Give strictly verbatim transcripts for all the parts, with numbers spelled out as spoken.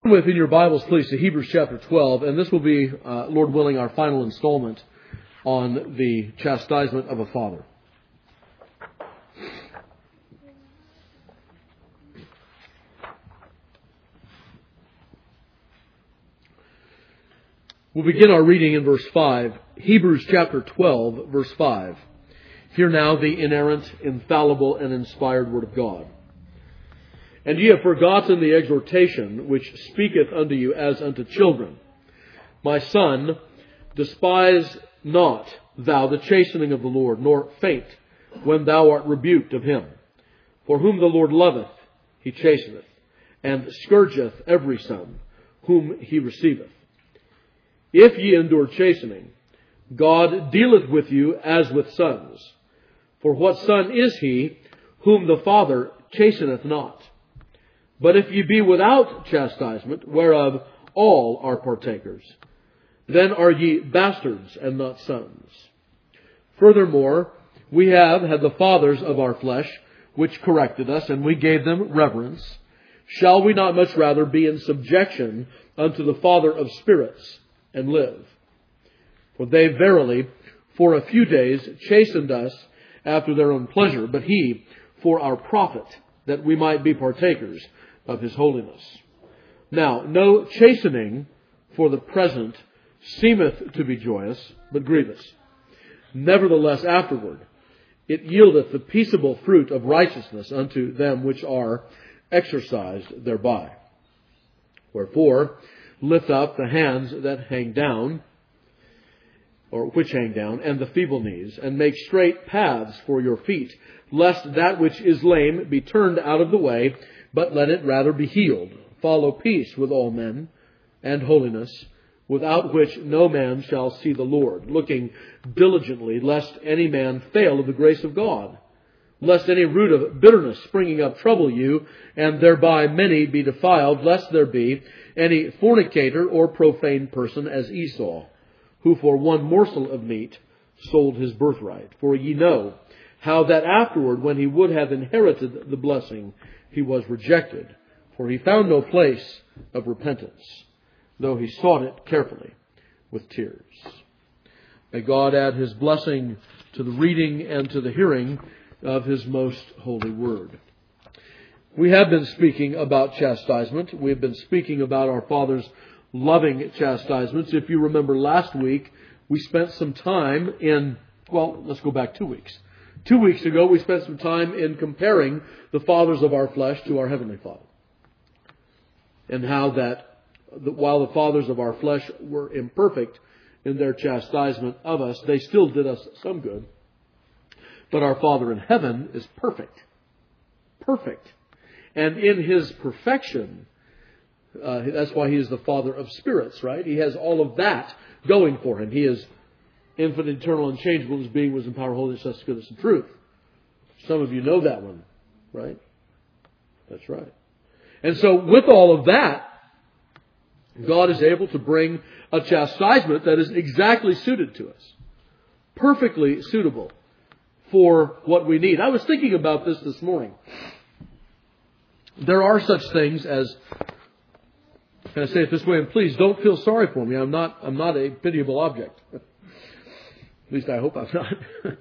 With in your Bibles, please, to Hebrews chapter twelve, and this will be, uh, Lord willing, our final installment on the chastisement of a father. We'll begin our reading in verse five, Hebrews chapter twelve, verse five. Hear now the inerrant, infallible, and inspired Word of God. And ye have forgotten the exhortation which speaketh unto you as unto children. My son, despise not thou the chastening of the Lord, nor faint when thou art rebuked of him. For whom the Lord loveth, he chasteneth, and scourgeth every son whom he receiveth. If ye endure chastening, God dealeth with you as with sons. For what son is he whom the Father chasteneth not? But if ye be without chastisement, whereof all are partakers, then are ye bastards and not sons. Furthermore, we have had the fathers of our flesh, which corrected us, and we gave them reverence. Shall we not much rather be in subjection unto the Father of spirits, and live? For they verily for a few days chastened us after their own pleasure, but he for our profit, that we might be partakers of his holiness. Now, no chastening for the present seemeth to be joyous, but grievous. Nevertheless, afterward, it yieldeth the peaceable fruit of righteousness unto them which are exercised thereby. Wherefore, lift up the hands that hang down, or which hang down, and the feeble knees, and make straight paths for your feet, lest that which is lame be turned out of the way, but let it rather be healed. Follow peace with all men, and holiness, without which no man shall see the Lord, looking diligently, lest any man fail of the grace of God, lest any root of bitterness springing up trouble you, and thereby many be defiled, lest there be any fornicator or profane person as Esau, who for one morsel of meat sold his birthright. For ye know how that afterward, when he would have inherited the blessing, he was rejected, for he found no place of repentance, though he sought it carefully with tears. May God add his blessing to the reading and to the hearing of his most holy word. We have been speaking about chastisement. We have been speaking about our Father's loving chastisements. If you remember last week, we spent some time in, well, let's go back two weeks. Two weeks ago, we spent some time in comparing the fathers of our flesh to our Heavenly Father. And how that while the fathers of our flesh were imperfect in their chastisement of us, they still did us some good. But our Father in heaven is perfect. Perfect. And in his perfection, uh, that's why he is the Father of spirits, right? He has all of that going for him. He is infinite, eternal, unchangeable. His being was in power, holiness, justice, goodness, and truth. Some of you know that one, right? That's right. And so with all of that, God is able to bring a chastisement that is exactly suited to us. Perfectly suitable for what we need. I was thinking about this this morning. There are such things as, can I say it this way, and please don't feel sorry for me. I'm not, I'm not a pitiable object. At least I hope I'm not.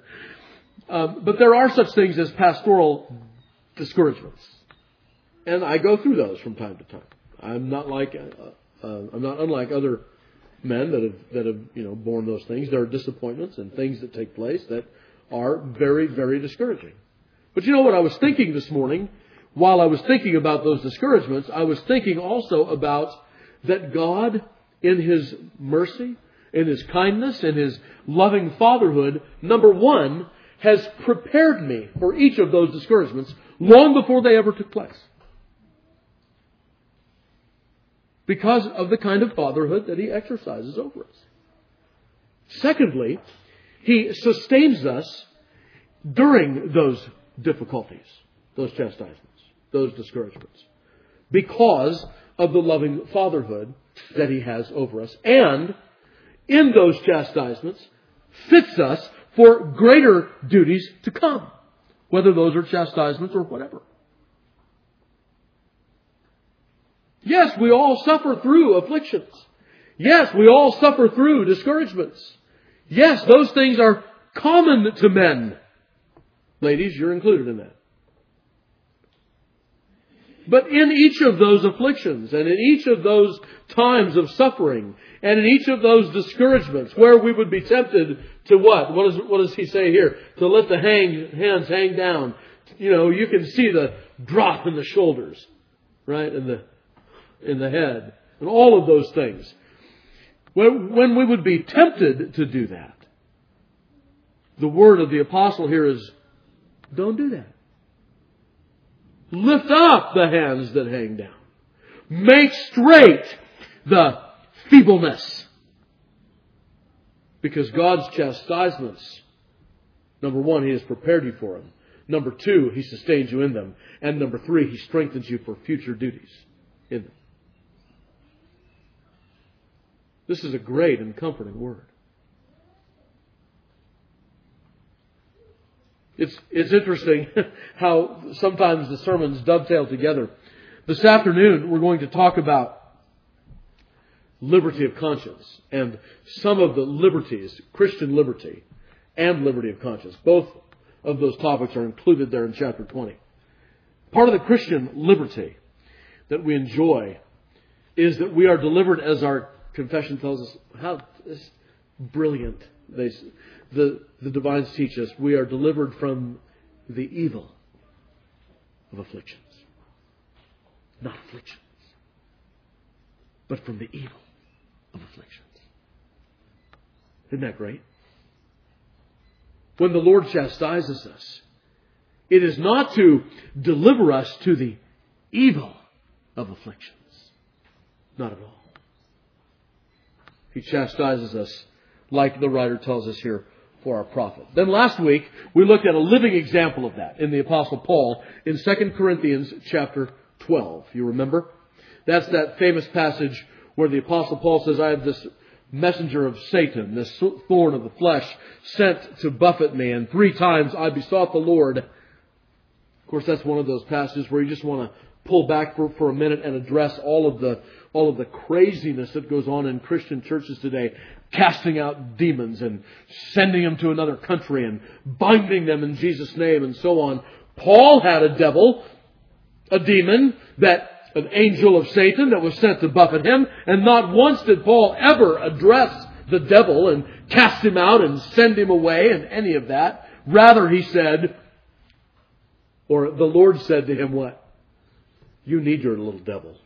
um, but there are such things as pastoral discouragements. And I go through those from time to time. I'm not like, uh, uh, I'm not unlike other men that have, that have, you know, borne those things. There are disappointments and things that take place that are very, very discouraging. But you know what I was thinking this morning? While I was thinking about those discouragements, I was thinking also about that God, in his mercy, in his kindness, in his loving fatherhood, number one, has prepared me for each of those discouragements long before they ever took place. Because of the kind of fatherhood that he exercises over us. Secondly, he sustains us during those difficulties, those chastisements, those discouragements, because of the loving fatherhood that he has over us. And in those chastisements, fits us for greater duties to come, whether those are chastisements or whatever. Yes, we all suffer through afflictions. Yes, we all suffer through discouragements. Yes, those things are common to men. Ladies, you're included in that. But in each of those afflictions, and in each of those times of suffering, and in each of those discouragements, where we would be tempted to what? What, is, what does he say here? To let the hang, hands hang down. You know, you can see the drop in the shoulders, right? In the, in the head. And all of those things. When, when we would be tempted to do that, the word of the apostle here is, don't do that. Lift up the hands that hang down. Make straight the feebleness. Because God's chastisements, number one, He has prepared you for them. Number two, He sustains you in them. And number three, He strengthens you for future duties in them. This is a great and comforting word. It's, it's interesting how sometimes the sermons dovetail together. This afternoon, we're going to talk about liberty of conscience and some of the liberties, Christian liberty and liberty of conscience. Both of those topics are included there in chapter twenty. Part of the Christian liberty that we enjoy is that we are delivered, as our confession tells us, how it's brilliant. They, the, the divines teach us, we are delivered from the evil of afflictions. Not afflictions, but from the evil of afflictions. Isn't that great? When the Lord chastises us, it is not to deliver us to the evil of afflictions. Not at all. He chastises us, like the writer tells us here, for our profit. Then last week, we looked at a living example of that in the Apostle Paul in Second Corinthians chapter twelve. You remember? That's that famous passage where the Apostle Paul says, I have this messenger of Satan, this thorn of the flesh, sent to buffet me, and three times I besought the Lord. Of course, that's one of those passages where you just want to pull back for, for a minute and address all of the all of the craziness that goes on in Christian churches today, casting out demons and sending them to another country and binding them in Jesus' name and so on. Paul had a devil, a demon, that an angel of Satan that was sent to buffet him, and not once did Paul ever address the devil and cast him out and send him away and any of that. Rather, he said, or the Lord said to him, what? You need your little devil.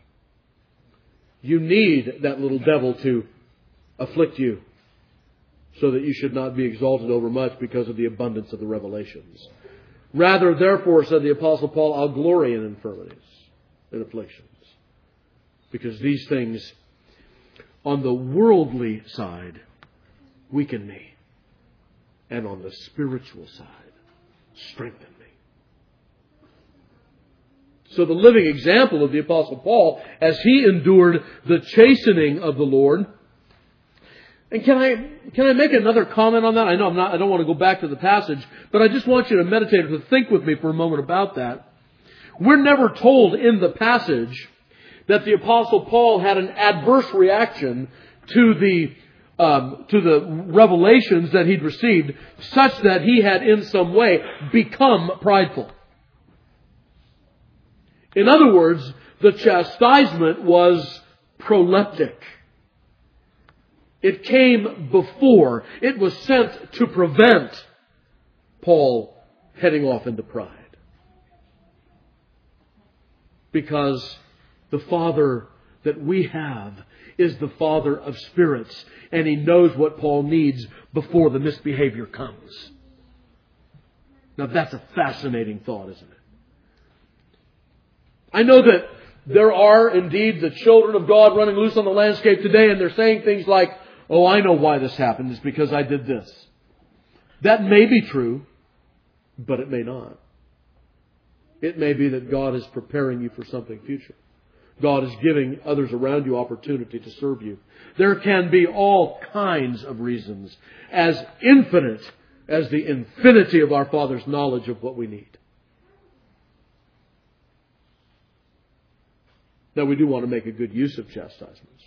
You need that little devil to afflict you so that you should not be exalted over much because of the abundance of the revelations. Rather, therefore, said the Apostle Paul, I'll glory in infirmities and afflictions. Because these things, on the worldly side, weaken me. And on the spiritual side, strengthen me. So the living example of the Apostle Paul, as he endured the chastening of the Lord. And can I can I make another comment on that? I know I'm not. I don't want to go back to the passage, but I just want you to meditate or to think with me for a moment about that. We're never told in the passage that the Apostle Paul had an adverse reaction to the um, to the revelations that he'd received, such that he had in some way become prideful. In other words, the chastisement was proleptic. It came before. It was sent to prevent Paul heading off into pride. Because the Father that we have is the Father of spirits, and He knows what Paul needs before the misbehavior comes. Now that's a fascinating thought, isn't it? I know that there are indeed the children of God running loose on the landscape today, and they're saying things like, oh, I know why this happened. It's because I did this. That may be true, but it may not. It may be that God is preparing you for something future. God is giving others around you opportunity to serve you. There can be all kinds of reasons, as infinite as the infinity of our Father's knowledge of what we need. Now, we do want to make a good use of chastisements.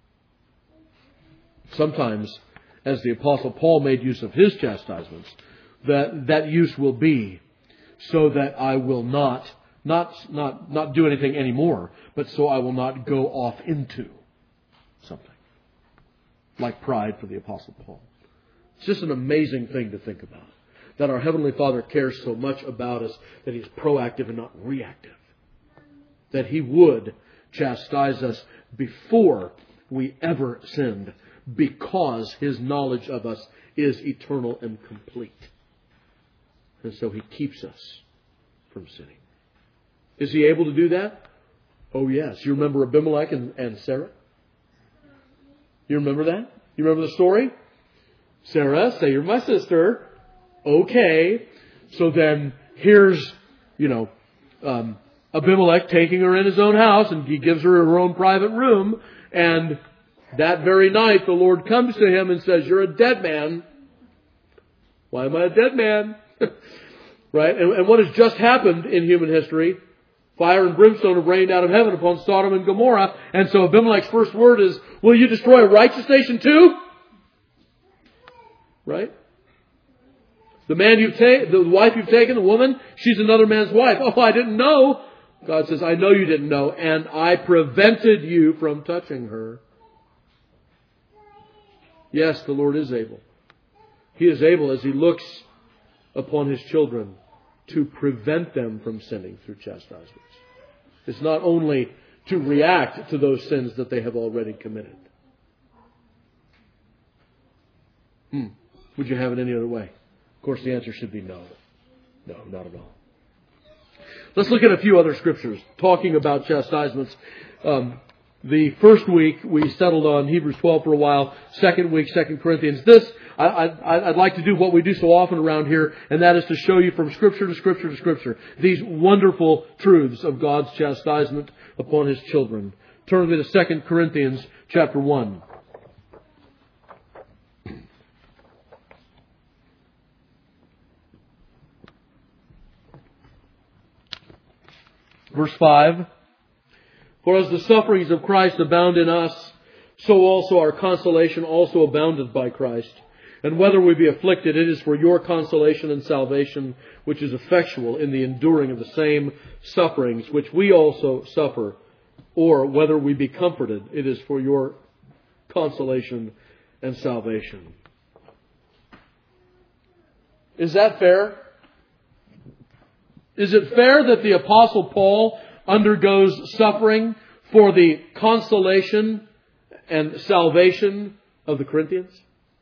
Sometimes, as the Apostle Paul made use of his chastisements, that, that use will be so that I will not, not, not, not do anything anymore, but so I will not go off into something. Like pride for the Apostle Paul. It's just an amazing thing to think about. That our Heavenly Father cares so much about us that He's proactive and not reactive. That He would chastise us before we ever sinned, because His knowledge of us is eternal and complete. And so He keeps us from sinning. Is He able to do that? Oh yes. You remember Abimelech and, and Sarah? You remember that? You remember the story? Sarah, say you're my sister. Okay. So then here's, you know, um, Abimelech taking her in his own house, and he gives her her own private room. And that very night the Lord comes to him and says, "You're a dead man." Why am I a dead man? Right? And, and what has just happened in human history? Fire and brimstone have rained out of heaven upon Sodom and Gomorrah. And so Abimelech's first word is, "Will you destroy a righteous nation too?" Right? The man you've taken, the wife you've taken, the woman, she's another man's wife. "Oh, I didn't know." God says, "I know you didn't know, and I prevented you from touching her." Yes, the Lord is able. He is able, as He looks upon His children, to prevent them from sinning through chastisements. It's not only to react to those sins that they have already committed. Hmm. Would you have it any other way? Of course, the answer should be no. No, not at all. Let's look at a few other scriptures talking about chastisements. Um, the first week we settled on Hebrews twelve for a while. Second week, Second Corinthians. This, I, I, I'd like to do what we do so often around here, and that is to show you from Scripture to Scripture to Scripture these wonderful truths of God's chastisement upon His children. Turn with me to Second Corinthians chapter one. Verse five, "For as the sufferings of Christ abound in us, so also our consolation also abounded by Christ. And whether we be afflicted, it is for your consolation and salvation, which is effectual in the enduring of the same sufferings, which we also suffer. Or whether we be comforted, it is for your consolation and salvation." Is that fair? Is it fair that the Apostle Paul undergoes suffering for the consolation and salvation of the Corinthians?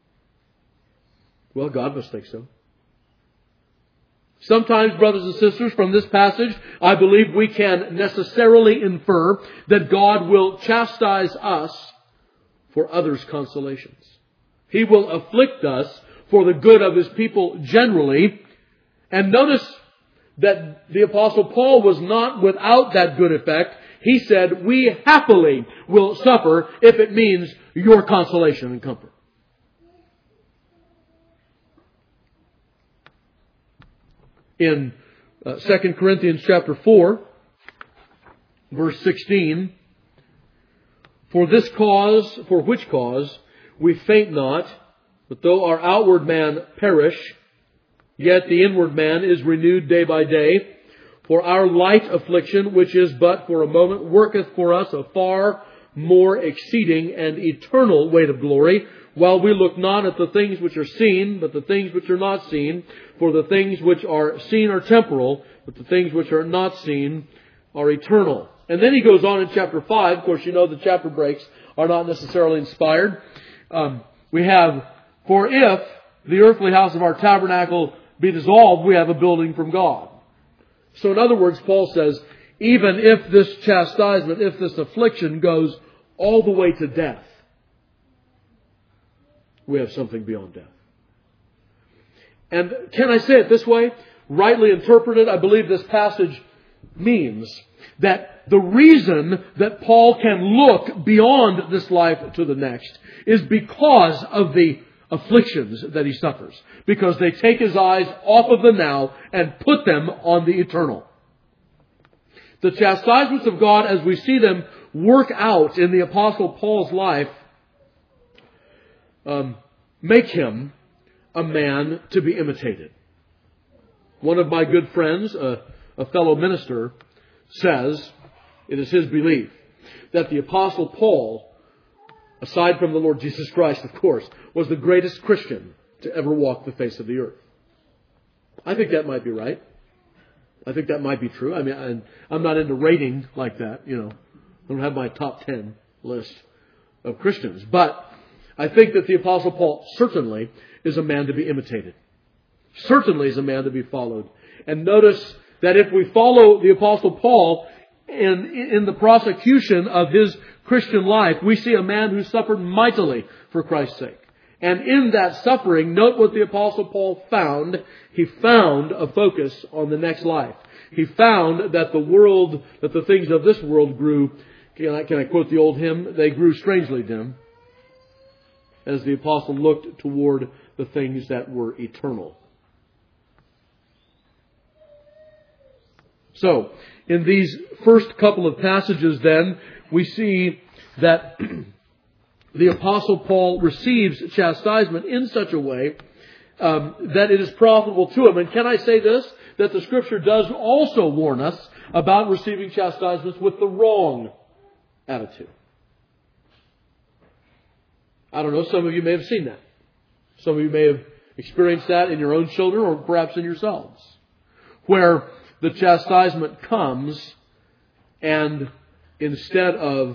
Well, God must think so. Sometimes, brothers and sisters, from this passage, I believe we can necessarily infer that God will chastise us for others' consolations. He will afflict us for the good of His people generally. And notice that the Apostle Paul was not without that good effect. He said, "We happily will suffer if it means your consolation and comfort." In uh, Second Corinthians chapter four, verse sixteen, "For this cause, for which cause, we faint not, but though our outward man perish, yet the inward man is renewed day by day. For our light affliction, which is but for a moment, worketh for us a far more exceeding and eternal weight of glory, while we look not at the things which are seen, but the things which are not seen. For the things which are seen are temporal, but the things which are not seen are eternal." And then he goes on in chapter five. Of course, you know the chapter breaks are not necessarily inspired. Um, we have, "For if the earthly house of our tabernacle be dissolved, we have a building from God." So in other words, Paul says, even if this chastisement, if this affliction goes all the way to death, we have something beyond death. And can I say it this way? Rightly interpreted, I believe this passage means that the reason that Paul can look beyond this life to the next is because of the afflictions that he suffers, because they take his eyes off of the now and put them on the eternal. The chastisements of God as we see them work out in the Apostle Paul's life um, make him a man to be imitated. One of my good friends, a, a fellow minister, says, it is his belief, that the Apostle Paul, aside from the Lord Jesus Christ, of course, was the greatest Christian to ever walk the face of the earth. I think that might be right. I think that might be true. I mean, I'm not into rating like that, you know. I don't have my top ten list of Christians. But I think that the Apostle Paul certainly is a man to be imitated. Certainly is a man to be followed. And notice that if we follow the Apostle Paul in, in the prosecution of his Christian life, we see a man who suffered mightily for Christ's sake. And in that suffering, note what the Apostle Paul found. He found a focus on the next life. He found that the world, that the things of this world grew, can I, can I quote the old hymn? They grew strangely dim as the Apostle looked toward the things that were eternal. So, in these first couple of passages then, we see that the Apostle Paul receives chastisement in such a way um, that it is profitable to him. And can I say this? That the Scripture does also warn us about receiving chastisements with the wrong attitude. I don't know, some of you may have seen that. Some of you may have experienced that in your own children or perhaps in yourselves. Where the chastisement comes and instead of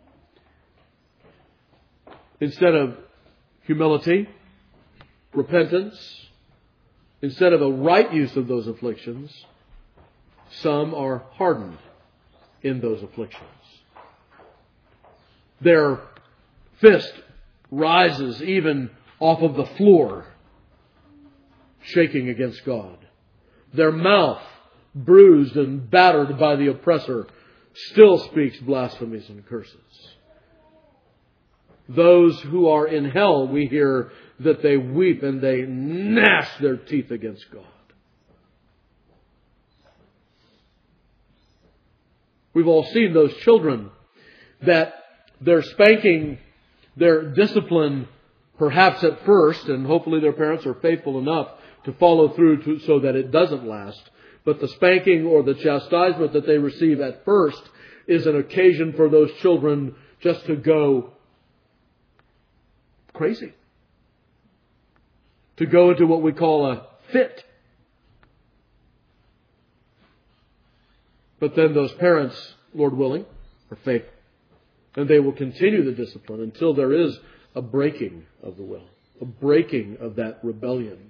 Instead of humility, repentance, instead of a right use of those afflictions, some are hardened in those afflictions. Their fist rises even off of the floor, shaking against God. Their mouth, bruised and battered by the oppressor, still speaks blasphemies and curses. Those who are in hell, we hear that they weep and they gnash their teeth against God. We've all seen those children that their spanking, their discipline, perhaps at first, and hopefully their parents are faithful enough to follow through to, so that it doesn't last. But the spanking or the chastisement that they receive at first is an occasion for those children just to go crazy. To go into what we call a fit. But then those parents, Lord willing, are faithful. And they will continue the discipline until there is a breaking of the will. A breaking of that rebellion.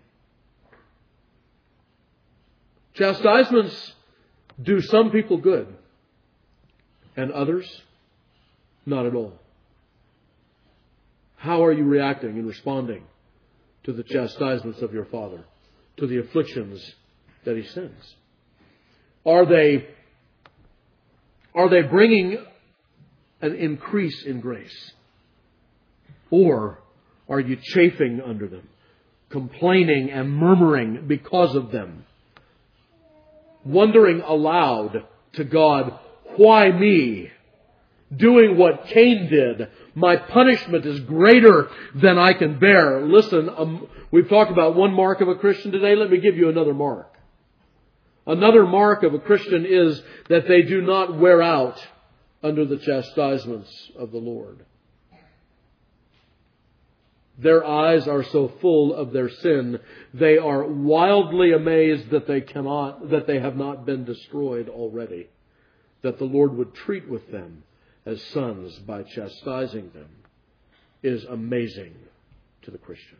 Chastisements do some people good. And others, not at all. How are you reacting and responding to the chastisements of your Father? To the afflictions that He sends? Are they, are they bringing an increase in grace? Or are you chafing under them? Complaining and murmuring because of them? Wondering aloud to God, why me? Doing what Cain did. My punishment is greater than I can bear. Listen, um, we've talked about one mark of a Christian today. Let me give you another mark. Another mark of a Christian is that they do not wear out under the chastisements of the Lord. Their eyes are so full of their sin, they are wildly amazed that they cannot, that they have not been destroyed already. That the Lord would treat with them as sons by chastising them is amazing to the Christian.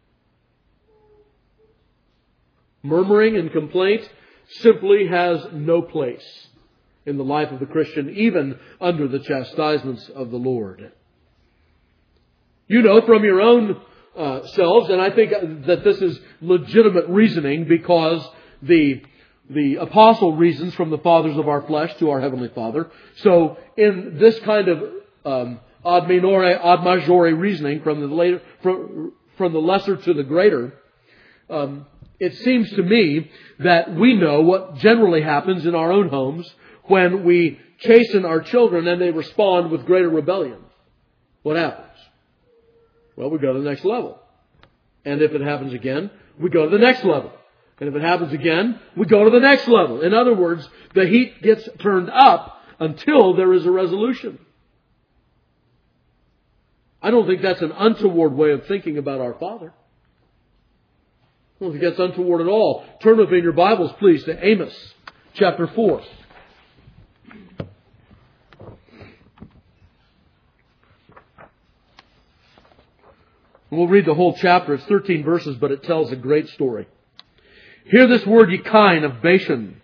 Murmuring and complaint simply has no place in the life of the Christian, even under the chastisements of the Lord. You know from your own uh, selves, and I think that this is legitimate reasoning because the The apostle reasons from the fathers of our flesh to our Heavenly Father. So in this kind of um, ad minore, ad majore reasoning from the later, from, from the lesser to the greater, um, it seems to me that we know what generally happens in our own homes when we chasten our children and they respond with greater rebellion, what happens? Well, we go to the next level. And if it happens again, we go to the next level. And if it happens again, we go to the next level. In other words, the heat gets turned up until there is a resolution. I don't think that's an untoward way of thinking about our Father. I don't think that's untoward at all. Turn with me in your Bibles, please, to Amos chapter four. We'll read the whole chapter. It's thirteen verses, but it tells a great story. Hear this word, ye kine of Bashan,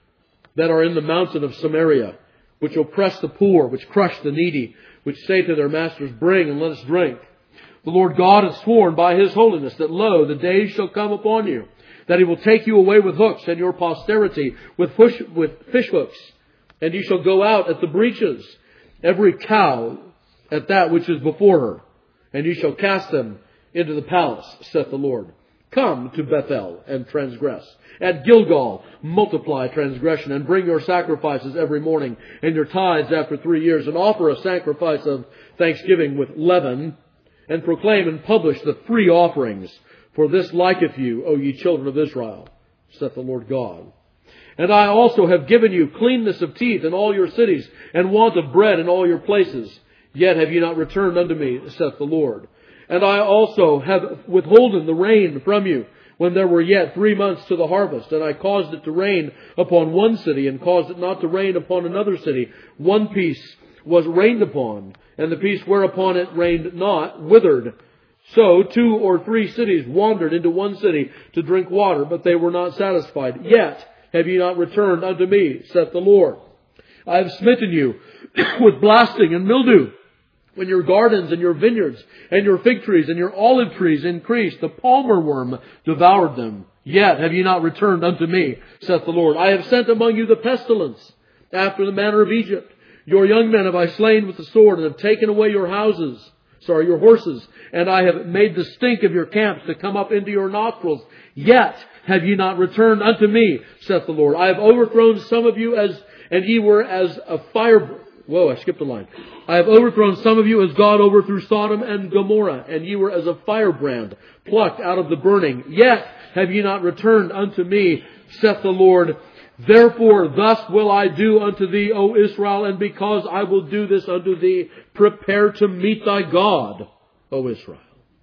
that are in the mountain of Samaria, which oppress the poor, which crush the needy, which say to their masters, bring and let us drink. The Lord God has sworn by His holiness that, lo, the days shall come upon you, that He will take you away with hooks, and your posterity with fish, with fish hooks, and ye shall go out at the breaches, every cow at that which is before her, and ye shall cast them into the palace, saith the Lord. Come to Bethel and transgress. At Gilgal multiply transgression, and bring your sacrifices every morning, and your tithes after three years, and offer a sacrifice of thanksgiving with leaven, and proclaim and publish the free offerings. For this liketh you, O ye children of Israel, saith the Lord God. And I also have given you cleanness of teeth in all your cities, and want of bread in all your places. Yet have ye not returned unto me, saith the Lord. And I also have withholden the rain from you, when there were yet three months to the harvest. And I caused it to rain upon one city, and caused it not to rain upon another city. One piece was rained upon, and the piece whereupon it rained not withered. So two or three cities wandered into one city to drink water, but they were not satisfied. Yet have ye not returned unto me, saith the Lord. I have smitten you with blasting and mildew. When your gardens and your vineyards and your fig trees and your olive trees increased, the palmer worm devoured them. Yet have ye not returned unto me, saith the Lord. I have sent among you the pestilence, after the manner of Egypt. Your young men have I slain with the sword, and have taken away your houses, sorry, your horses, and I have made the stink of your camps to come up into your nostrils. Yet have ye not returned unto me, saith the Lord. I have overthrown some of you as, and ye were as a fire. Whoa, I skipped a line. I have overthrown some of you as God overthrew Sodom and Gomorrah, and ye were as a firebrand plucked out of the burning. Yet have ye not returned unto me, saith the Lord. Therefore thus will I do unto thee, O Israel, and because I will do this unto thee, prepare to meet thy God, O Israel.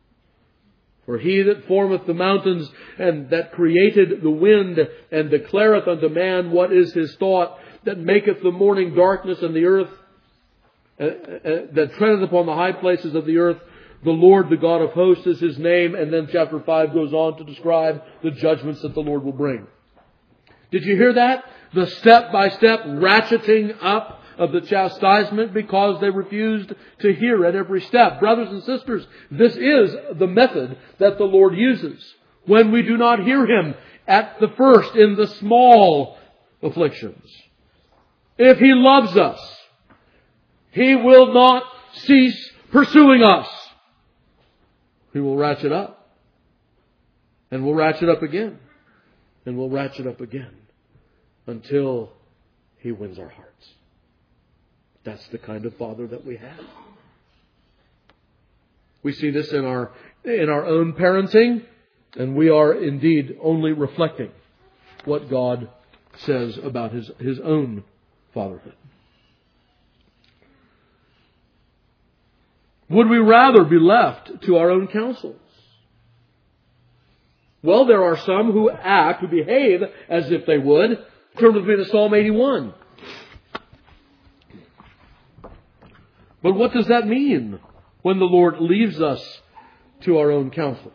For he that formeth the mountains, and that created the wind, and declareth unto man what is his thought, that maketh the morning darkness and the earth, uh, uh, that treadeth upon the high places of the earth, the Lord, the God of hosts, is His name. And then chapter five goes on to describe the judgments that the Lord will bring. Did you hear that? The step-by-step ratcheting up of the chastisement because they refused to hear at every step. Brothers and sisters, this is the method that the Lord uses when we do not hear Him at the first in the small afflictions. If He loves us, He will not cease pursuing us. He will ratchet up. And we'll ratchet up again. And we'll ratchet up again. Until He wins our hearts. That's the kind of Father that we have. We see this in our, in our own parenting. And we are indeed only reflecting what God says about His, His own fatherhood. Would we rather be left to our own counsels? Well, there are some who act, who behave as if they would. Turn with me to Psalm eighty-one. But what does that mean when the Lord leaves us to our own counsels?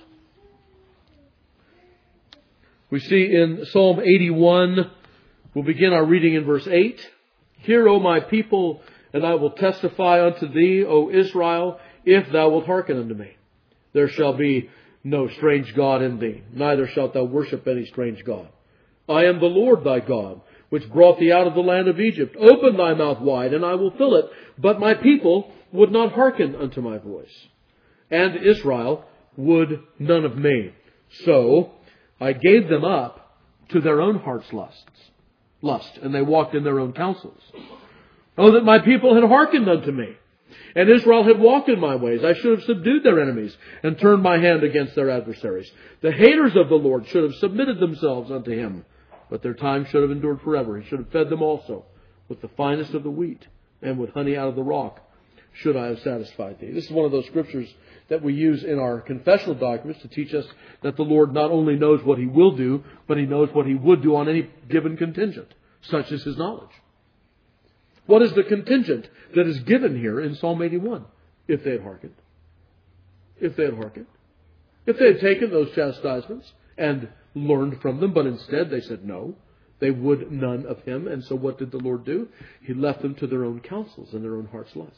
We see in Psalm eighty-one, we'll begin our reading in verse eight. Hear, O my people, and I will testify unto thee, O Israel, if thou wilt hearken unto me. There shall be no strange God in thee, neither shalt thou worship any strange God. I am the Lord thy God, which brought thee out of the land of Egypt. Open thy mouth wide, and I will fill it. But my people would not hearken unto my voice, and Israel would none of me. So I gave them up to their own heart's lusts, lust, and they walked in their own counsels. Oh, that my people had hearkened unto me, and Israel had walked in my ways. I should have subdued their enemies and turned my hand against their adversaries. The haters of the Lord should have submitted themselves unto him, but their time should have endured forever. He should have fed them also with the finest of the wheat, and with honey out of the rock should I have satisfied thee. This is one of those scriptures that we use in our confessional documents to teach us that the Lord not only knows what he will do, but he knows what he would do on any given contingent. Such is his knowledge. What is the contingent that is given here in Psalm eighty-one? If they had hearkened. If they had hearkened. If they had taken those chastisements and learned from them, but instead they said no. They would none of him. And so what did the Lord do? He left them to their own counsels and their own heart's lusts.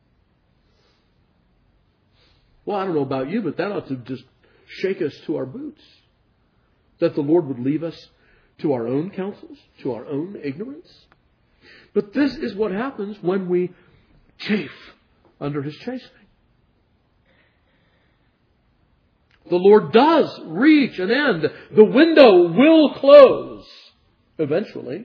Well, I don't know about you, but that ought to just shake us to our boots. That the Lord would leave us to our own counsels, to our own ignorance. But this is what happens when we chafe under his chastening. The Lord does reach an end. The window will close eventually.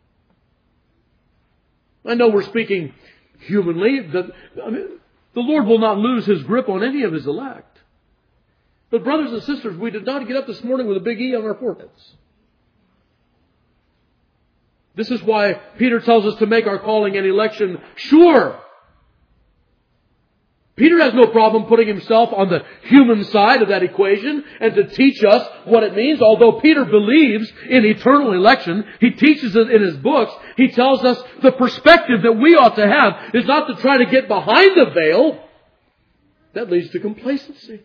I know we're speaking humanly. That, I mean, the Lord will not lose his grip on any of his elect. But brothers and sisters, we did not get up this morning with a big E on our foreheads. This is why Peter tells us to make our calling and election sure. Peter has no problem putting himself on the human side of that equation and to teach us what it means. Although Peter believes in eternal election, he teaches it in his books. He tells us the perspective that we ought to have is not to try to get behind the veil. That leads to complacency.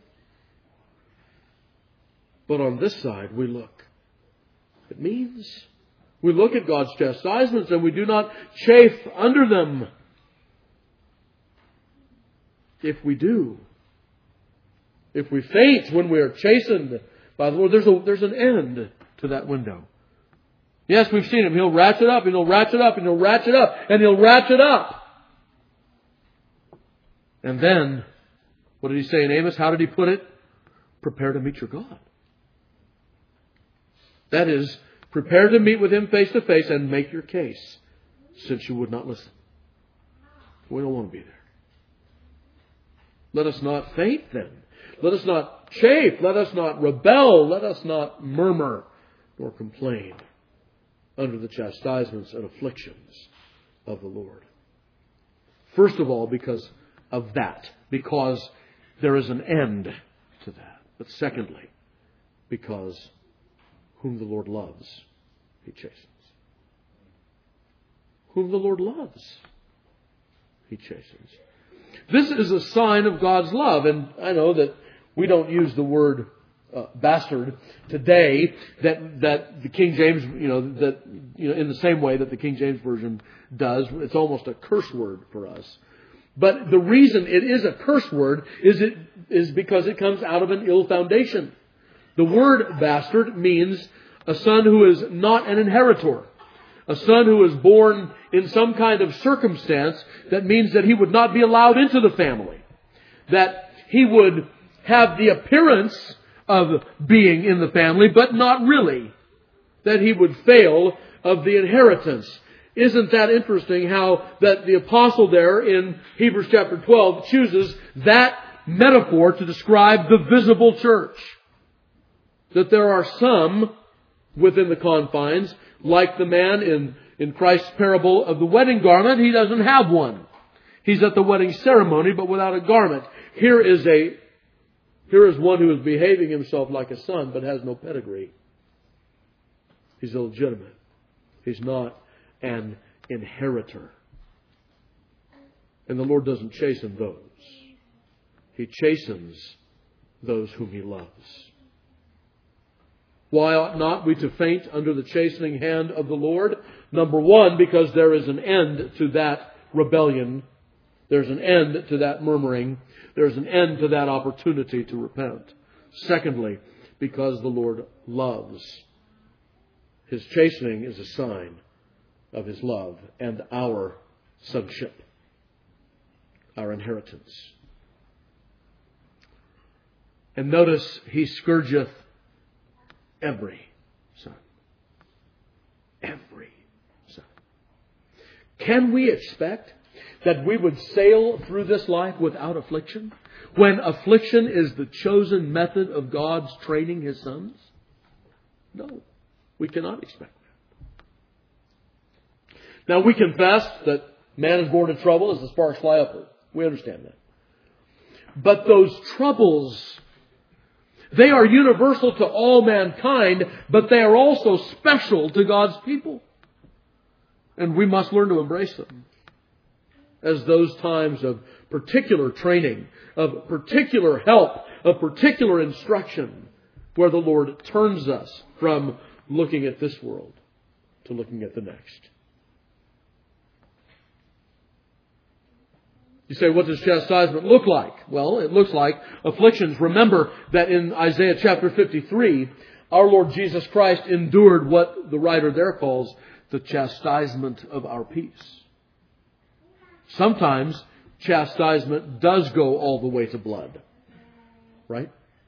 But on this side, we look. It means we look at God's chastisements and we do not chafe under them. If we do, if we faint when we are chastened by the Lord, there's a, there's an end to that window. Yes, we've seen him. He'll ratchet up and he'll ratchet up and he'll ratchet up and he'll ratchet up. And then, what did he say in Amos? How did he put it? Prepare to meet your God. That is, prepare to meet with him face to face and make your case, since you would not listen. We don't want to be there. Let us not faint then. Let us not chafe. Let us not rebel. Let us not murmur nor complain under the chastisements and afflictions of the Lord. First of all, because of that. Because there is an end to that. But secondly, because whom the Lord loves, he chastens. Whom the Lord loves, he chastens. This is a sign of God's love. And I know that we don't use the word uh, bastard today that that the King James, you know, that you know in the same way that the King James Version does. It's almost a curse word for us. But the reason it is a curse word is it is because it comes out of an ill foundation. The word bastard means a son who is not an inheritor. A son who is born in some kind of circumstance that means that he would not be allowed into the family. That he would have the appearance of being in the family, but not really. That he would fail of the inheritance. Isn't that interesting how that the apostle there in Hebrews chapter twelve chooses that metaphor to describe the visible church? That there are some within the confines, like the man in, in Christ's parable of the wedding garment, he doesn't have one. He's at the wedding ceremony, but without a garment. Here is a, here is one who is behaving himself like a son, but has no pedigree. He's illegitimate. He's not an inheritor. And the Lord doesn't chasten those. He chastens those whom he loves. Why ought not we to faint under the chastening hand of the Lord? Number one, because there is an end to that rebellion. There's an end to that murmuring. There's an end to that opportunity to repent. Secondly, because the Lord loves. His chastening is a sign of his love and our sonship, our inheritance. And notice, he scourgeth every son. Every son. Can we expect that we would sail through this life without affliction, when affliction is the chosen method of God's training His sons? No, we cannot expect that. Now, we confess that man is born in trouble as the sparks fly upward. We understand that. But those troubles, they are universal to all mankind, but they are also special to God's people. And we must learn to embrace them as those times of particular training, of particular help, of particular instruction, where the Lord turns us from looking at this world to looking at the next. You say, what does chastisement look like? Well, it looks like afflictions. Remember that in Isaiah chapter fifty-three, our Lord Jesus Christ endured what the writer there calls the chastisement of our peace. Sometimes chastisement does go all the way to blood. Right?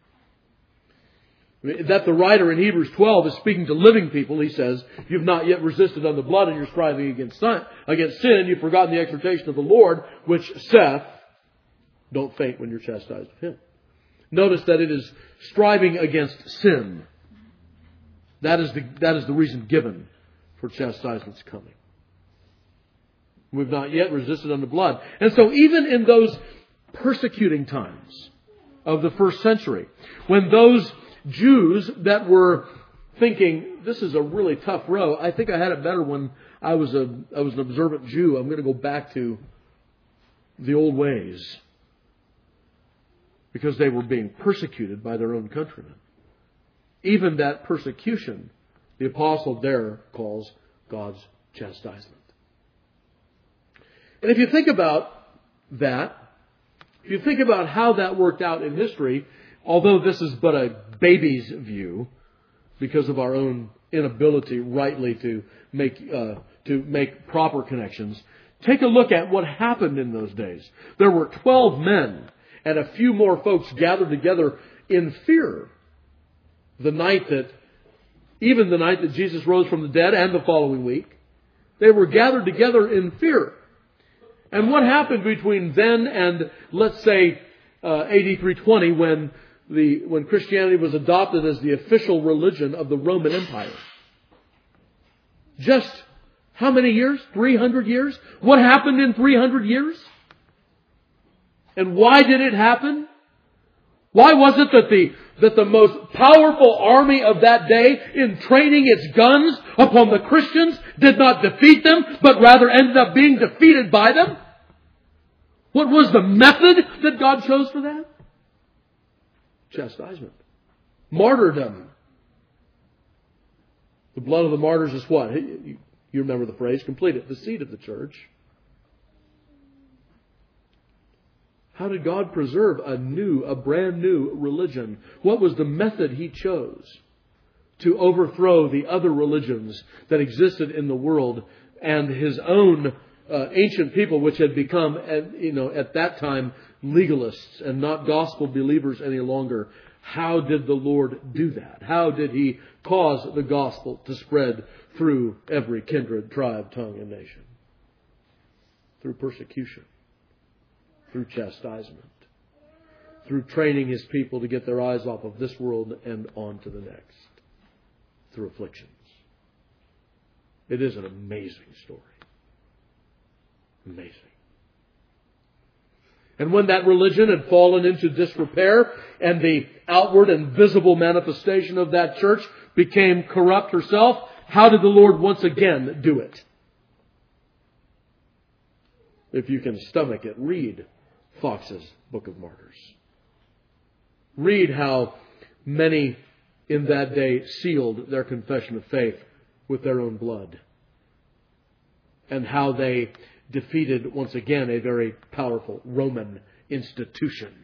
That the writer in Hebrews twelve is speaking to living people. He says, you've not yet resisted unto blood, and you're striving against sin. Against sin, you've forgotten the exhortation of the Lord, which saith, don't faint when you're chastised of Him. Notice that it is striving against sin. That is the, that is the reason given for chastisement's coming. We've not yet resisted unto blood. And so even in those persecuting times of the first century, when those Jews that were thinking, this is a really tough row, I think I had it better when I was a I was an observant Jew. I'm going to go back to the old ways. Because they were being persecuted by their own countrymen. Even that persecution, the apostle there calls God's chastisement. And if you think about that, if you think about how that worked out in history, although this is but a baby's view, because of our own inability rightly to make uh, to make proper connections, take a look at what happened in those days. There were twelve men and a few more folks gathered together in fear. The night that, even the night that Jesus rose from the dead and the following week, they were gathered together in fear. And what happened between then and, let's say, uh, A D three twenty, when the when Christianity was adopted as the official religion of the Roman Empire? Just how many years? three hundred years? What happened in three hundred years? And why did it happen? Why was it that the that the most powerful army of that day, in training its guns upon the Christians, did not defeat them, but rather ended up being defeated by them? What was the method that God chose for that? Chastisement. Martyrdom. The blood of the martyrs is what? You remember the phrase, complete it, the seed of the church. How did God preserve a new, a brand new religion? What was the method He chose to overthrow the other religions that existed in the world and His own uh, ancient people, which had become, at, you know, at that time, legalists and not gospel believers any longer? How did the Lord do that? How did He cause the gospel to spread through every kindred, tribe, tongue, and nation? Through persecution. Through chastisement. Through training His people to get their eyes off of this world and on to the next. Through afflictions. It is an amazing story. Amazing. And when that religion had fallen into disrepair and the outward and visible manifestation of that church became corrupt herself, how did the Lord once again do it? If you can stomach it, read Fox's Book of Martyrs. Read how many in that day sealed their confession of faith with their own blood. And how they defeated, once again, a very powerful Roman institution.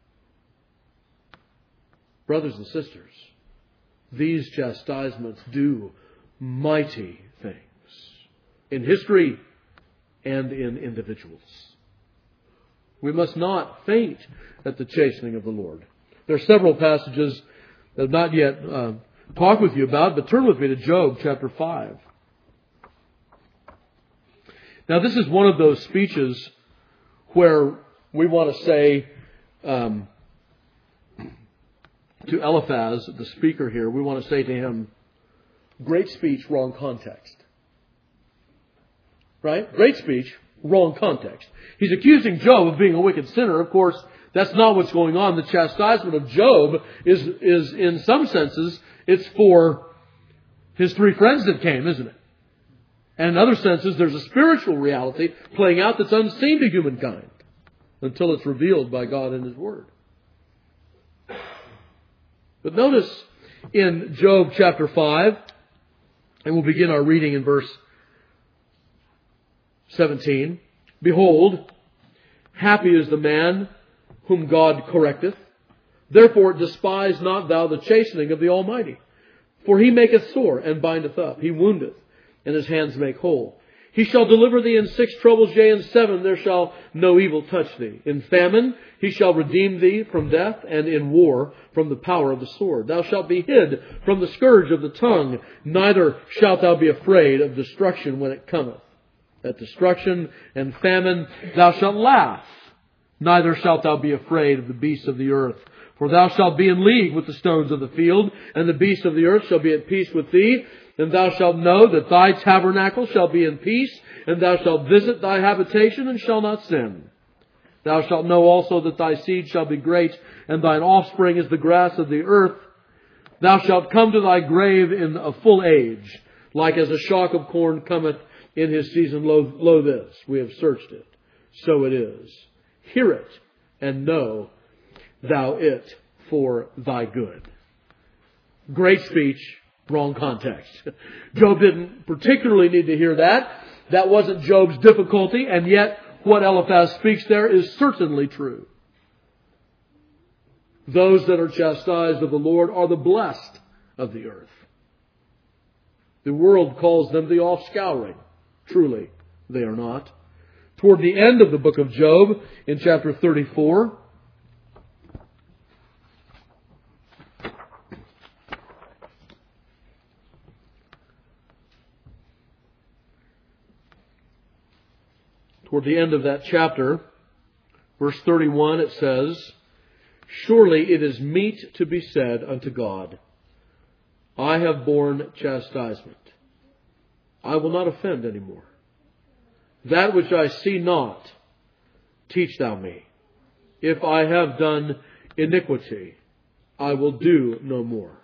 Brothers and sisters, these chastisements do mighty things in history and in individuals. We must not faint at the chastening of the Lord. There are several passages that I've not yet uh, talked with you about, but turn with me to Job chapter five. Now, this is one of those speeches where we want to say um, to Eliphaz, the speaker here, we want to say to him, great speech, wrong context. Right? Great speech, wrong context. He's accusing Job of being a wicked sinner. Of course, that's not what's going on. The chastisement of Job is, is in some senses, it's for his three friends that came, isn't it? And in other senses, there's a spiritual reality playing out that's unseen to humankind until it's revealed by God in His Word. But notice in Job chapter five, and we'll begin our reading in verse seventeen. Behold, happy is the man whom God correcteth. Therefore despise not thou the chastening of the Almighty. For He maketh sore and bindeth up. He woundeth, and His hands make whole. He shall deliver thee in six troubles, yea, in seven there shall no evil touch thee. In famine He shall redeem thee from death, and in war from the power of the sword. Thou shalt be hid from the scourge of the tongue, neither shalt thou be afraid of destruction when it cometh. At destruction and famine thou shalt laugh, neither shalt thou be afraid of the beasts of the earth. For thou shalt be in league with the stones of the field, and the beasts of the earth shall be at peace with thee. And thou shalt know that thy tabernacle shall be in peace, and thou shalt visit thy habitation, and shall not sin. Thou shalt know also that thy seed shall be great, and thine offspring is the grass of the earth. Thou shalt come to thy grave in a full age, like as a shock of corn cometh in his season. Lo, lo this, we have searched it. So it is. Hear it, and know thou it for thy good. Great speech, wrong context. Job didn't particularly need to hear that. That wasn't Job's difficulty, and yet what Eliphaz speaks there is certainly true. Those that are chastised of the Lord are the blessed of the earth. The world calls them the offscouring. Truly, they are not. Toward the end of the book of Job, in chapter thirty-four, toward the end of that chapter, verse thirty-one, it says, surely it is meet to be said unto God, I have borne chastisement. I will not offend any more. That which I see not, teach thou me. If I have done iniquity, I will do no more.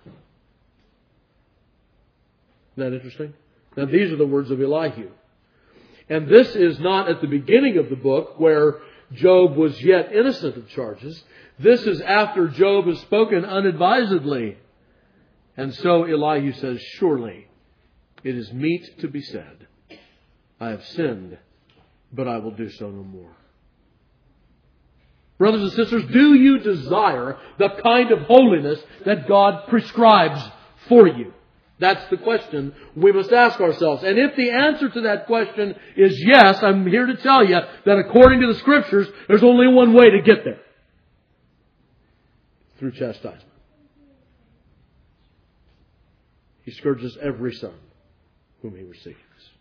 Isn't that interesting? Now these are the words of Elihu. And this is not at the beginning of the book where Job was yet innocent of charges. This is after Job has spoken unadvisedly. And so Elihu says, surely it is meet to be said, I have sinned, but I will do so no more. Brothers and sisters, do you desire the kind of holiness that God prescribes for you? That's the question we must ask ourselves. And if the answer to that question is yes, I'm here to tell you that according to the Scriptures, there's only one way to get there. Through chastisement. He scourges every son whom He receives.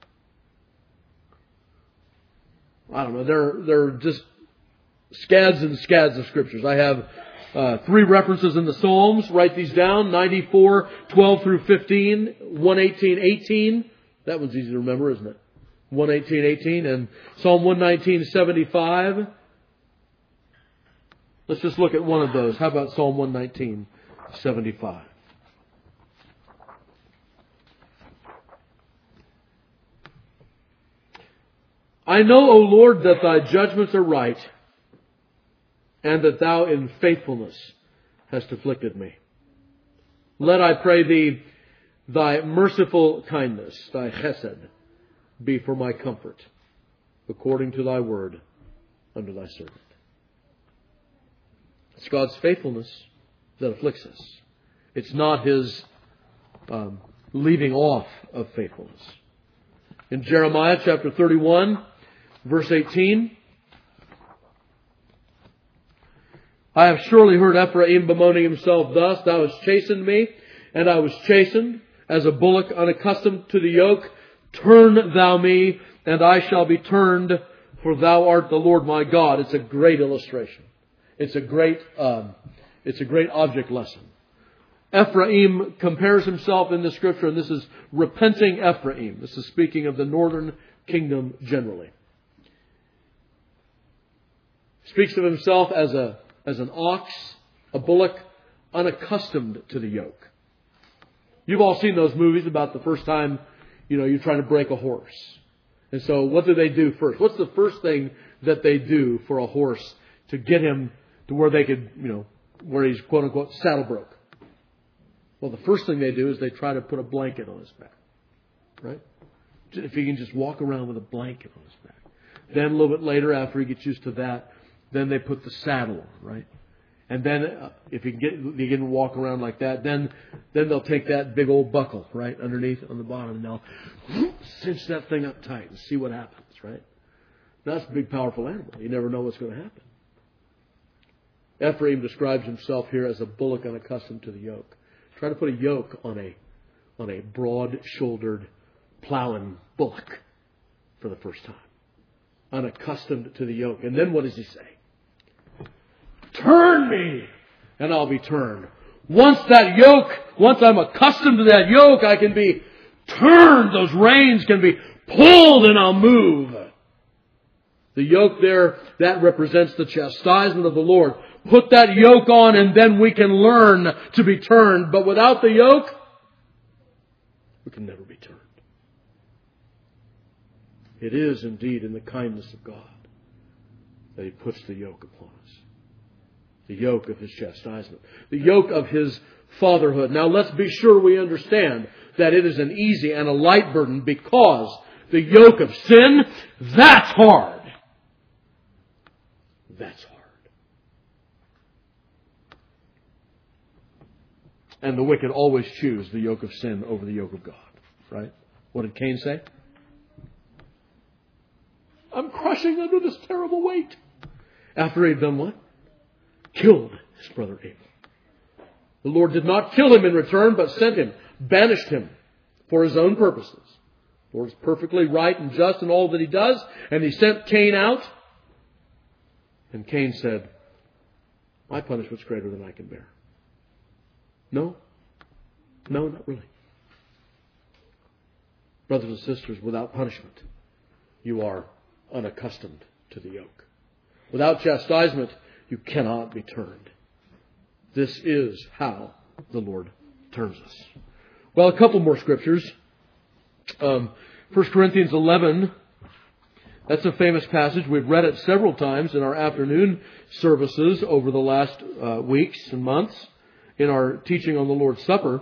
I don't know, there, there are just scads and scads of Scriptures. I have Uh, three references in the Psalms. Write these down. ninety-four, twelve through fifteen. one eighteen, eighteen. That one's easy to remember, isn't it? one eighteen, eighteen. And Psalm one nineteen, seventy-five. Let's just look at one of those. How about Psalm one nineteen, seventy-five? I know, O Lord, that Thy judgments are right, and that Thou in faithfulness hast afflicted me. Let, I pray Thee, Thy merciful kindness, Thy chesed, be for my comfort, according to Thy word, unto Thy servant. It's God's faithfulness that afflicts us. It's not His um, leaving off of faithfulness. In Jeremiah chapter thirty-one, verse eighteen, I have surely heard Ephraim bemoaning himself thus, Thou hast chastened me, and I was chastened, as a bullock unaccustomed to the yoke. Turn Thou me, and I shall be turned, for thou art the Lord my God. It's a great illustration. It's a great, um, it's a great object lesson. Ephraim compares himself in the Scripture, and this is repenting Ephraim. This is speaking of the northern kingdom generally. He speaks of himself as a as an ox, a bullock, unaccustomed to the yoke. You've all seen those movies about the first time, you know, you're trying to break a horse. And so what do they do first? What's the first thing that they do for a horse to get him to where they could, you know, where he's quote unquote saddle broke? Well, the first thing they do is they try to put a blanket on his back. Right? If he can just walk around with a blanket on his back. Then a little bit later, after he gets used to that, then they put the saddle on, right? And then uh, if he get they can walk around like that, then then they'll take that big old buckle right underneath on the bottom, and they'll whoop, cinch that thing up tight and see what happens, right? That's a big, powerful animal. You never know what's going to happen. Ephraim describes himself here as a bullock unaccustomed to the yoke. Try to put a yoke on a on a broad-shouldered, plowing bullock for the first time. Unaccustomed to the yoke. And then what does he say? Turn me, and I'll be turned. Once that yoke, once I'm accustomed to that yoke, I can be turned. Those reins can be pulled, and I'll move. The yoke there, that represents the chastisement of the Lord. Put that yoke on, and then we can learn to be turned. But without the yoke, we can never be turned. It is indeed in the kindness of God that He puts the yoke upon us. The yoke of His chastisement. The yoke of His fatherhood. Now let's be sure we understand that it is an easy and a light burden, because the yoke of sin, that's hard. That's hard. And the wicked always choose the yoke of sin over the yoke of God. Right? What did Cain say? I'm crushing under this terrible weight. After he had done what? Killed his brother Abel. The Lord did not kill him in return, but sent him, banished him for His own purposes. The Lord is perfectly right and just in all that He does. And He sent Cain out. And Cain said, my punishment's greater than I can bear. No. No, not really. Brothers and sisters, without punishment, you are unaccustomed to the yoke. Without chastisement, you cannot be turned. This is how the Lord turns us. Well, a couple more scriptures. Um, First Corinthians eleven. That's a famous passage. We've read it several times in our afternoon services over the last uh, weeks and months in our teaching on the Lord's Supper.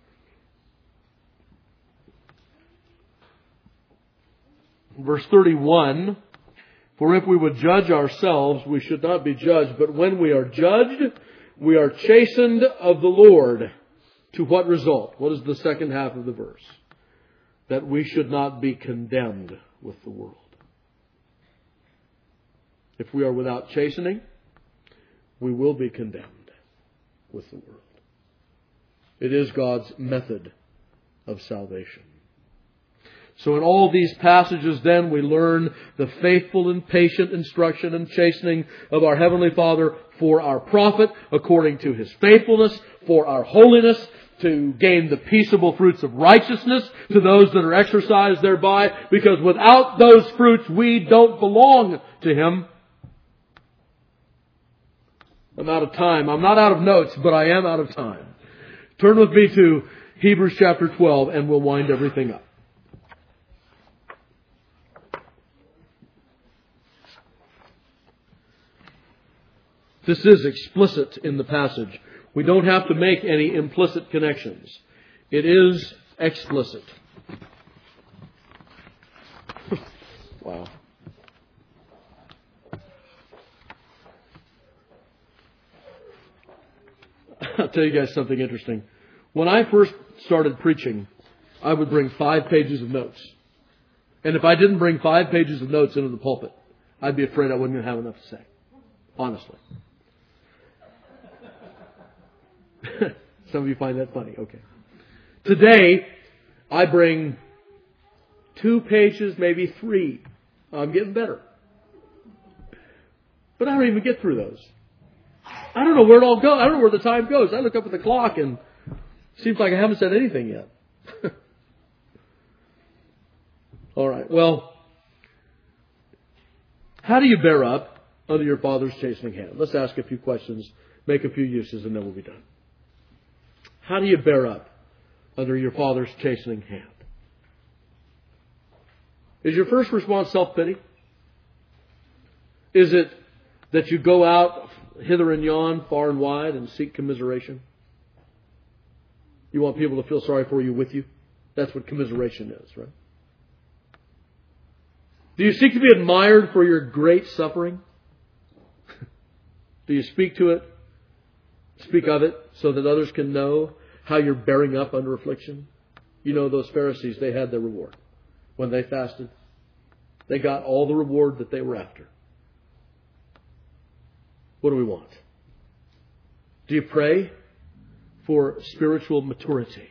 Verse thirty-one, for if we would judge ourselves, we should not be judged. But when we are judged, we are chastened of the Lord. To what result? What is the second half of the verse? That we should not be condemned with the world. If we are without chastening, we will be condemned with the world. It is God's method of salvation. So in all these passages then we learn the faithful and patient instruction and chastening of our Heavenly Father for our profit according to His faithfulness, for our holiness, to gain the peaceable fruits of righteousness to those that are exercised thereby, because without those fruits we don't belong to Him. I'm out of time. I'm not out of notes, but I am out of time. Turn with me to Hebrews chapter twelve and we'll wind everything up. This is explicit in the passage. We don't have to make any implicit connections. It is explicit. Wow. I'll tell you guys something interesting. When I first started preaching, I would bring five pages of notes. And if I didn't bring five pages of notes into the pulpit, I'd be afraid I wouldn't have enough to say. Honestly. Some of you find that funny. Okay. Today, I bring two pages, maybe three. I'm getting better. But I don't even get through those. I don't know where it all goes. I don't know where the time goes. I look up at the clock and it seems like I haven't said anything yet. All right. Well, how do you bear up under your Father's chastening hand? Let's ask a few questions, make a few uses, and then we'll be done. How do you bear up under your Father's chastening hand? Is your first response self-pity? Is it that you go out hither and yon, far and wide, and seek commiseration? You want people to feel sorry for you with you? That's what commiseration is, right? Do you seek to be admired for your great suffering? Do you speak to it, speak of it, so that others can know how you're bearing up under affliction? You know, those Pharisees, they had their reward. When they fasted, they got all the reward that they were after. What do we want? Do you pray for spiritual maturity?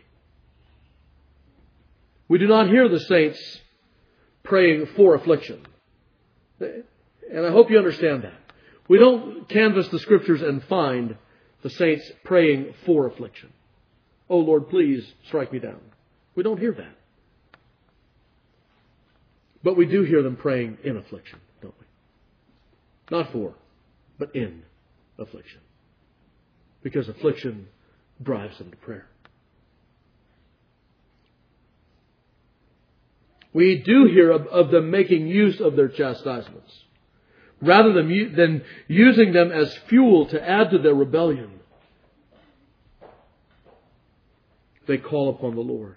We do not hear the saints praying for affliction. And I hope you understand that. We don't canvass the Scriptures and find the saints praying for affliction. Oh Lord, please strike me down. We don't hear that. But we do hear them praying in affliction, don't we? Not for, but in affliction. Because affliction drives them to prayer. We do hear of, of them making use of their chastisements. Rather than, than using them as fuel to add to their rebellion, they call upon the Lord.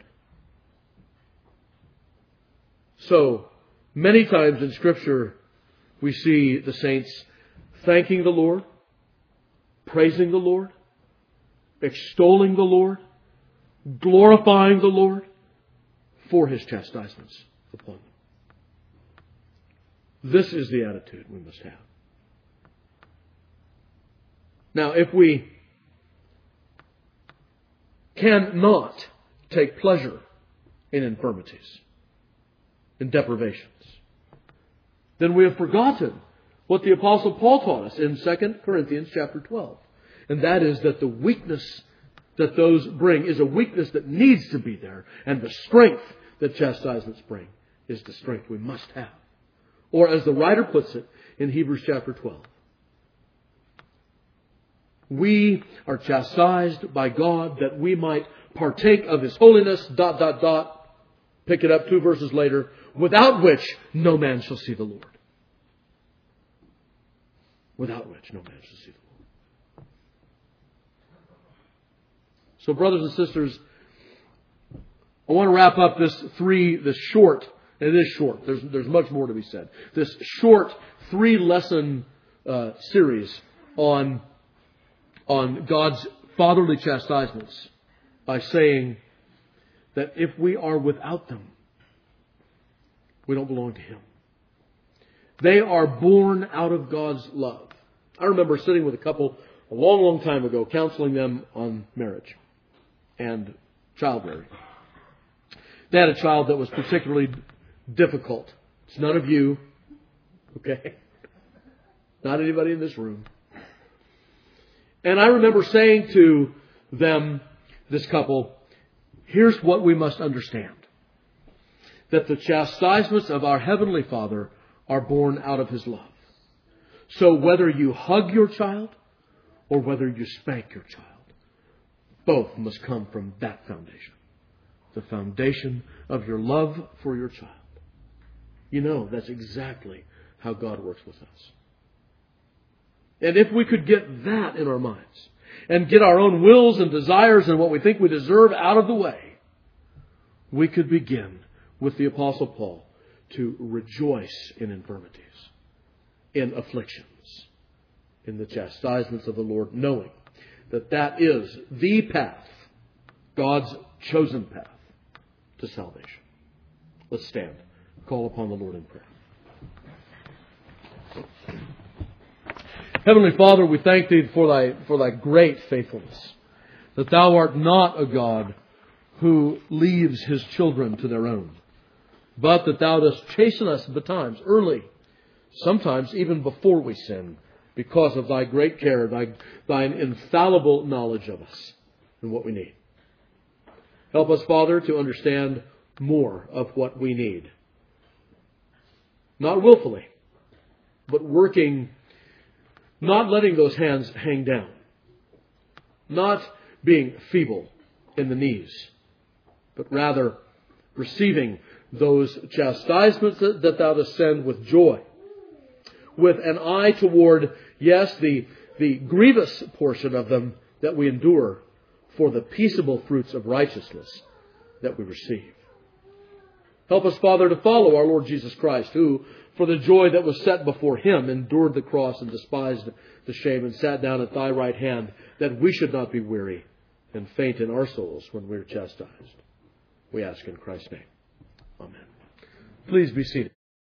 So, many times in Scripture, we see the saints thanking the Lord, praising the Lord, extolling the Lord, glorifying the Lord for His chastisements upon them. This is the attitude we must have. Now, if we cannot take pleasure in infirmities, in deprivations, then we have forgotten what the Apostle Paul taught us in Second Corinthians chapter twelve. And that is that the weakness that those bring is a weakness that needs to be there. And the strength that chastisements bring is the strength we must have. Or as the writer puts it in Hebrews chapter twelve, we are chastised by God that we might partake of His holiness, dot, dot, dot. Pick it up two verses later, without which no man shall see the Lord. Without which no man shall see the Lord. So brothers and sisters, I want to wrap up this three, this short, and it is short, there's, there's much more to be said, this short three lesson uh, series on, on God's fatherly chastisements by saying that if we are without them, we don't belong to Him. They are born out of God's love. I remember sitting with a couple a long, long time ago, counseling them on marriage and child rearing. They had a child that was particularly difficult. It's none of you, okay? Not anybody in this room. And I remember saying to them, this couple, here's what we must understand. That the chastisements of our Heavenly Father are born out of His love. So whether you hug your child or whether you spank your child, both must come from that foundation. The foundation of your love for your child. You know, that's exactly how God works with us. And if we could get that in our minds and get our own wills and desires and what we think we deserve out of the way, we could begin with the Apostle Paul to rejoice in infirmities, in afflictions, in the chastisements of the Lord, knowing that that is the path, God's chosen path to salvation. Let's stand. Call upon the Lord in prayer. Heavenly Father, we thank Thee for Thy, for Thy great faithfulness, that Thou art not a God who leaves His children to their own, but that Thou dost chasten us betimes, early, sometimes even before we sin, because of Thy great care, Thy, Thine infallible knowledge of us and what we need. Help us, Father, to understand more of what we need. Not willfully, but working, not letting those hands hang down. Not being feeble in the knees, but rather receiving those chastisements that, that Thou dost send with joy, with an eye toward, yes, the, the grievous portion of them that we endure for the peaceable fruits of righteousness that we receive. Help us, Father, to follow our Lord Jesus Christ, who, for the joy that was set before Him, endured the cross and despised the shame and sat down at Thy right hand, that we should not be weary and faint in our souls when we are chastised. We ask in Christ's name. Amen. Please be seated.